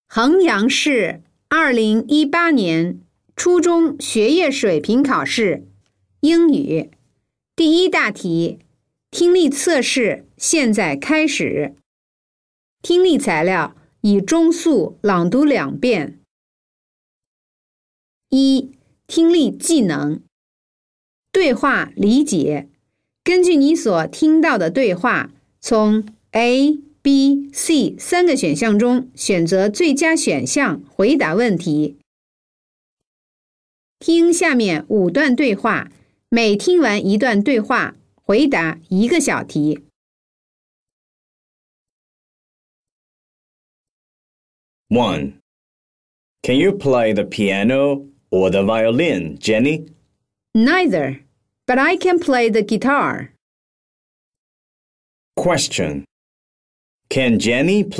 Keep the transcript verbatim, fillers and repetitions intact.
衡阳市二零一八年初中学业水平考试英语第一大题听力测试现在开始。听力材料以中速朗读两遍。一、听力技能。对话理解。根据你所听到的对话，从 A、B、C 三个选项中选择最佳选项回答问题。听下面五段对话，每听完一段对话，回答一个小题。 one. Can you play the piano or the violin, Jenny? Neither, but I can play the guitar. Question. Can Jenny